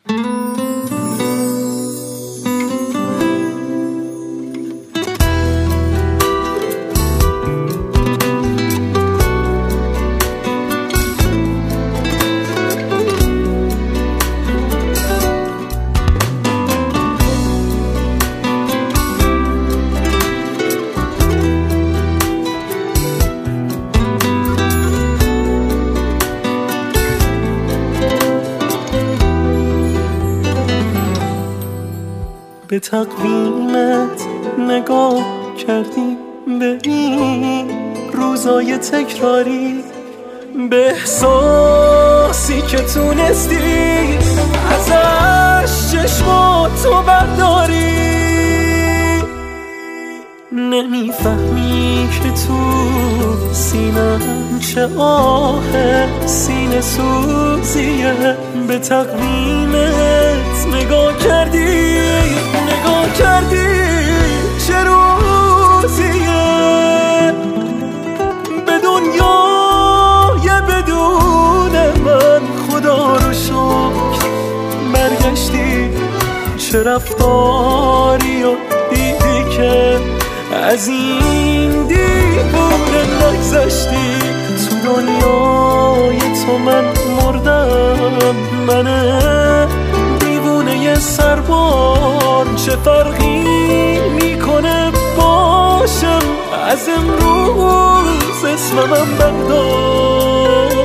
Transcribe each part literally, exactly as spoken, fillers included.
به تقویمت نگاه کردی، به این روزای تکراری، به احساسی که تونستی ازش چشماتو برداری. نمیفهمی که تو سینم چه آه سینه سوزیه. به تقویمت نگاه کردی، نگاه کردی چه روزیه. به دنیای بدون من خدا رو شکر برگشتی. چه رفتاری و دیدی که از این دیوونه نگذشتی. تو دنیای تو من مردم، من دیوونه سربار. چه فرقی میکنه باشم از امروز اسمم بردار.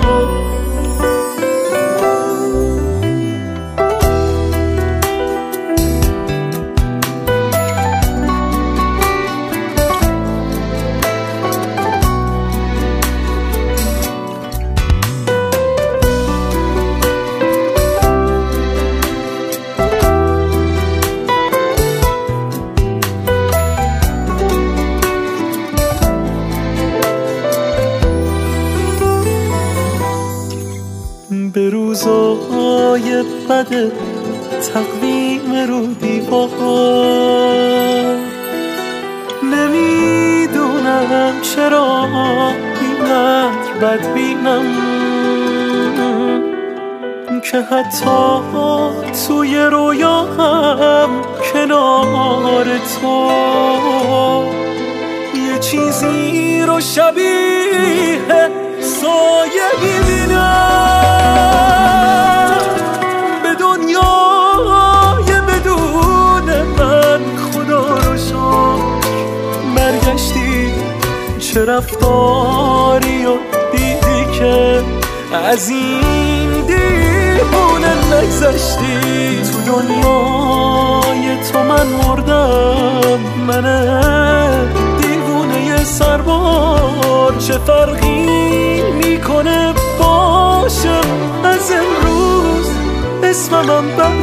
به روزای بد تقویم رو دیوار، نمیدونم چرا اینقدر بد بینم که حتی توی رویاهم کنار تو یه چیزی رو شبیه سایه میبینم. به دنیای بدون من خدا رو شکر برگشتی. چه رفتاری و دیدی که از این دیوونه نگذشتی. تو دنیای تو من مردم، من دیوونه سربار. چه فرقی میکنه باشم از امروز اسمم